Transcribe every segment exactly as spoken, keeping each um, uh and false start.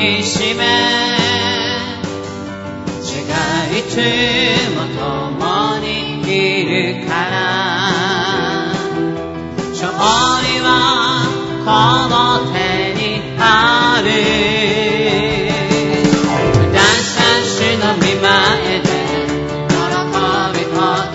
りしめ主がいつも共にいるから勝利はこの手にある私たちの御前で喜びと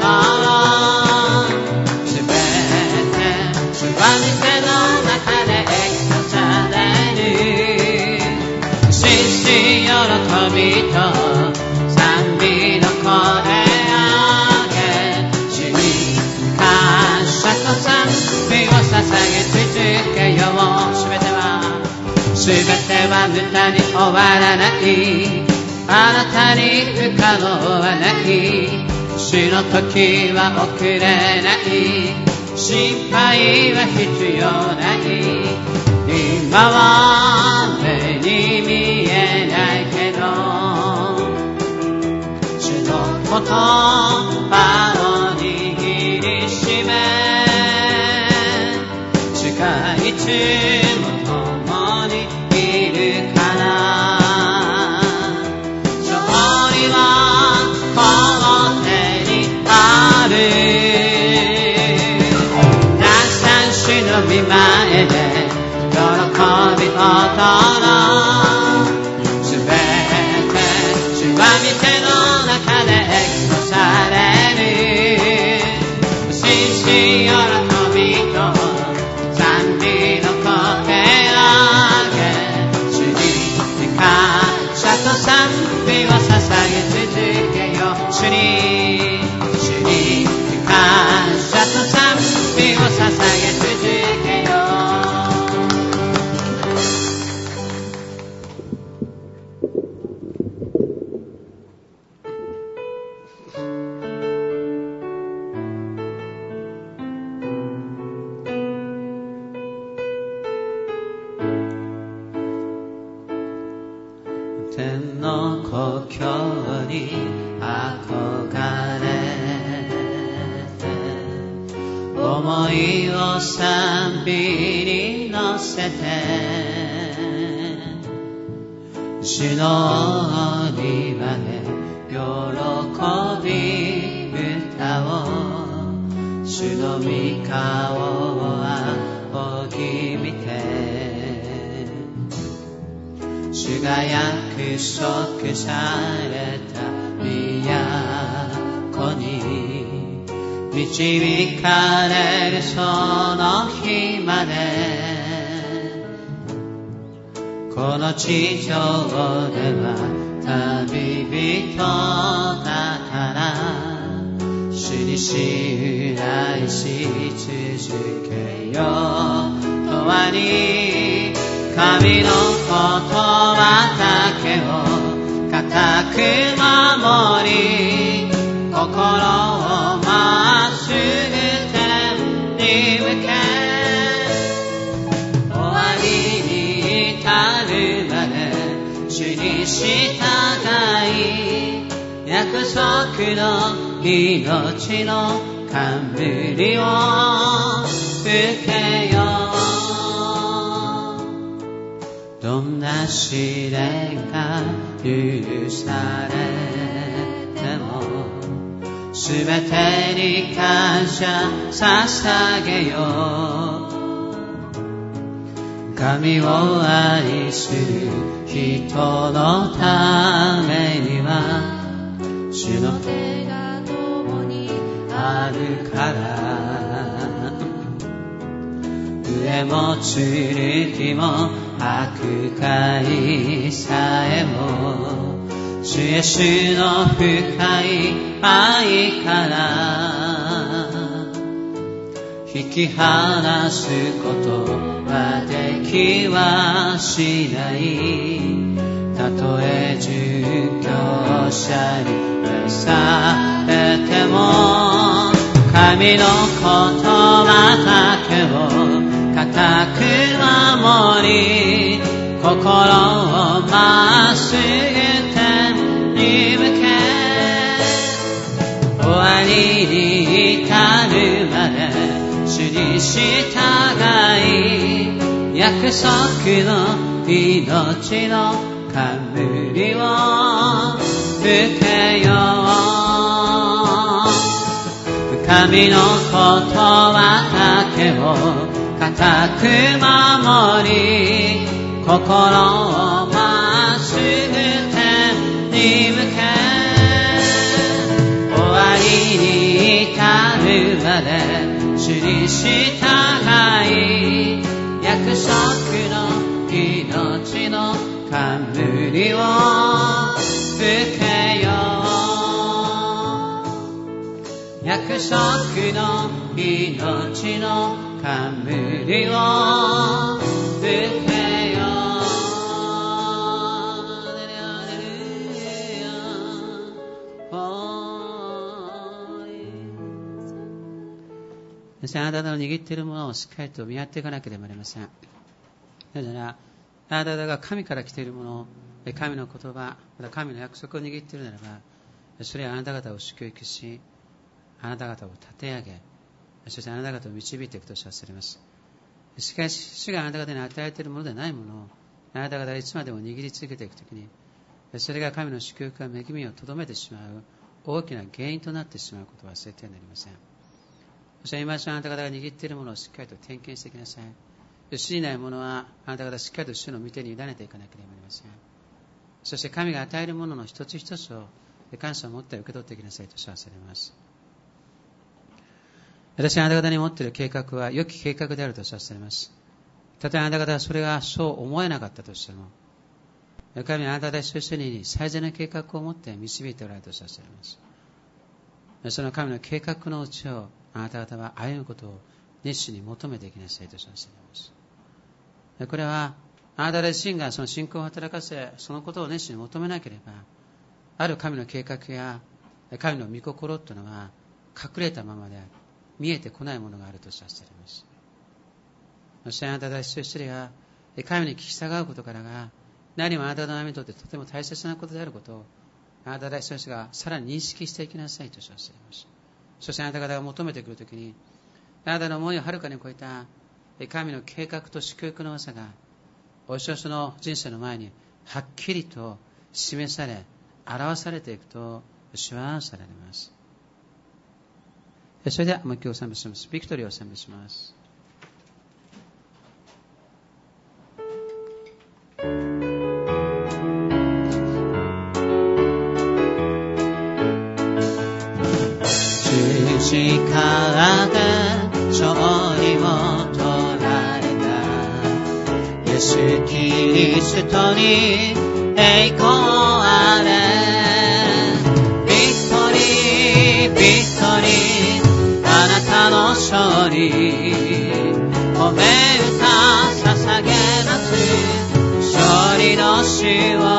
すべて主は店の中でエクサレる信じ喜びと賛美の声上げ主に感謝と賛美を捧げ続けようすべてはすべては無駄に終わらないあなたに不可能はない主の時は遅れない心配は必要ない今は目に見えないけど主の言葉を握りしめ主がいつも共にいるから勝利はこの手にある私たちの御前で喜びとすべて主は御手の中でエクサされる信じ喜びと賛美の声上げ主に感謝と賛美を捧げ続けよう主に主に感謝と賛美を捧げ続けよう天の故郷に憧れて思いを賛美に乗せて主の庭で喜び歌おう主の御顔を仰ぎ見て主が約束された都に導かれるその日までこの地上では旅人だから主に信頼し続けよう永遠に神の言葉だけを固く守り心をまっすぐ天に向け終わりに至るまで主に従い約束の命の冠を受けようどんな試練が許されてもすべてに感謝捧げよう神を愛する人のためには主の手が共にあるから上も剣も悪海さえも主イエスの深い愛から引き離すことはできはしないたとえ殉教者に召されても神の言葉だけを固く守り心をまっすぐ天に向け終わりに至るまで主に従い約束の命の冠を受けよう。神の言葉だけを固く守り、心をまっすぐ天に向け、終わりに至るまで主に従い、約束の命の冠を受けよう。約束の命の冠を受けよう。ですからあなたの握っているものをしっかりと見合っていかなければなりません。なぜならあなたが神から来ているもの、神の言葉、また神の約束を握っているならば、それはあなた方を祝福し、あなた方を立て上げ、そしてあなた方を導いていくとさせられます。しかし、主があなた方に与えているものではないものを、あなた方がいつまでも握り続けていくときに、それが神の祝福や恵みをとどめてしまう大きな原因となってしまうことは忘れてはなりません。そして今一度あなた方が握っているものをしっかりと点検していきなさい。主にないものはあなた方しっかりと主の御手に委ねていかなければなりません。そして神が与えるものの一つ一つを感謝を持って受け取っていきなさいとさせられます。私があなた方に持っている計画は良き計画であるとさせられます。たとえあなた方はそれがそう思えなかったとしても、神はあなた方一人一人に最善の計画を持って導いておられるとさせられます。その神の計画のうちをあなた方は歩むことを熱心に求めていきなさいとさせられます。これはあなた方自身がその信仰を働かせ、そのことを熱心に求めなければ、ある神の計画や神の御心というのは隠れたままである、見えてこないものがあるとさせられます。そしてあなた方一人一人が神に聞き従うことからが、何もあなた方の歩みにとってとても大切なことであることを、あなた方一人一人がさらに認識していきなさいとさせられます。そしてあなた方が求めてくるときに、あなたの思いをはるかに超えた神の計画と祝福の技が、お一人の人生の前にはっきりと示され、表されていくと主はされます。それではもう一回お賛美します。ビクトリーをお賛美します。十字架で勝利を取られたイエス・キリストに栄光あれ。ビクトリー、ビクトリー、あなたの勝利、褒め歌捧げます。勝利の死を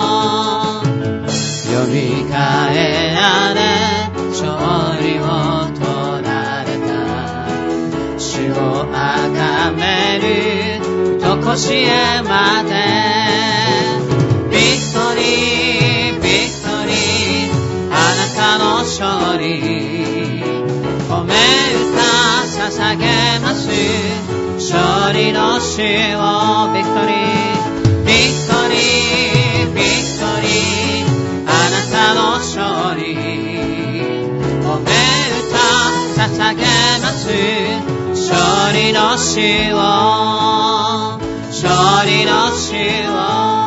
よみがえられ、勝利を取られた。主をあがめるとこしえまで。ビクトリー、ビクトリー、あなたの勝利、褒め歌捧げます。勝利の死を。ビクトリー、ビクトリー、ビクトリー、あなたの勝利、褒め歌捧げます。勝利の死を、勝利の死を。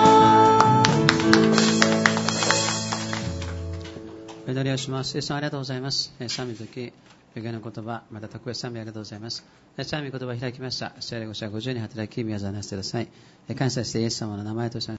お祈りをします。イエス様ありがとうございます。賛美の時、予言の言葉、また特別賛美ありがとうございます。賛美の言葉を開きました。聖霊ご支配ご自由に働き、宮沢なしてください。感謝してイエス様の名前として